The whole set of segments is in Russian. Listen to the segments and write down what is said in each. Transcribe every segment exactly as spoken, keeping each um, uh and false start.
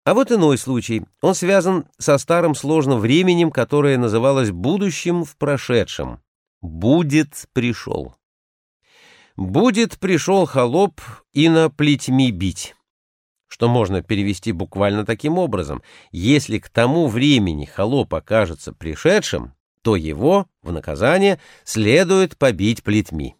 А вот иной случай. Он связан со старым сложным временем, которое называлось будущим в прошедшем. «Будет пришел». «Будет пришел холоп и на плетьми бить», что можно перевести буквально таким образом: если к тому времени холоп окажется пришедшим, то его, в наказание, следует побить плетьми.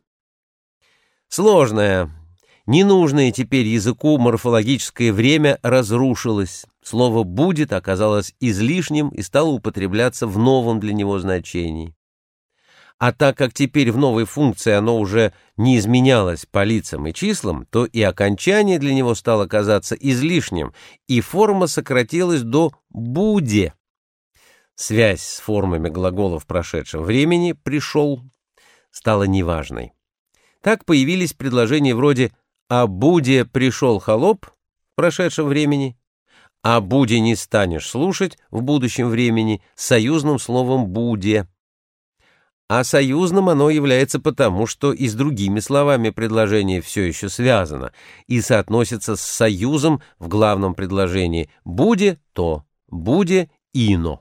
Сложное, ненужное теперь языку морфологическое время разрушилось. Слово «будет» оказалось излишним и стало употребляться в новом для него значении. А так как теперь в новой функции оно уже не изменялось по лицам и числам, то и окончание для него стало казаться излишним, и форма сократилась до «буде». Связь с формами глаголов прошедшего времени «пришел» стала неважной. Так появились предложения вроде «а буде пришел холоп» в прошедшем времени, «а буде не станешь слушать» в будущем времени с союзным словом «буде». А союзным оно является потому, что и с другими словами предложение все еще связано и соотносится с союзом в главном предложении «буде то», «буде ино».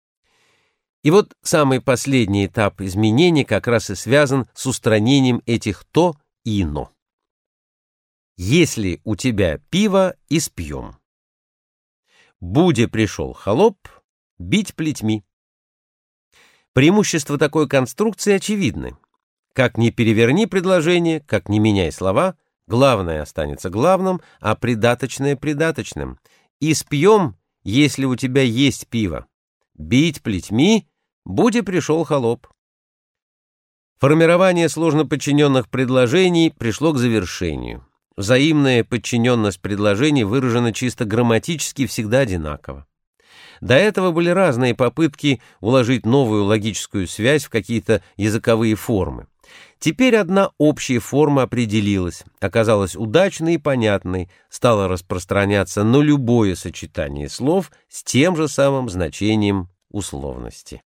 И вот самый последний этап изменений как раз и связан с устранением этих «то» и «но». Если у тебя пиво, испьем. Буде пришел холоп, бить плетьми. Преимущества такой конструкции очевидны. Как ни переверни предложение, как ни меняй слова, главное останется главным, а придаточное — придаточным. Испьем, если у тебя есть пиво. Бить плетьми, буде пришел холоп. Формирование сложно подчиненных предложений пришло к завершению. Взаимная подчиненность предложений выражена чисто грамматически всегда одинаково. До этого были разные попытки уложить новую логическую связь в какие-то языковые формы. Теперь одна общая форма определилась, оказалась удачной и понятной, стала распространяться на любое сочетание слов с тем же самым значением условности.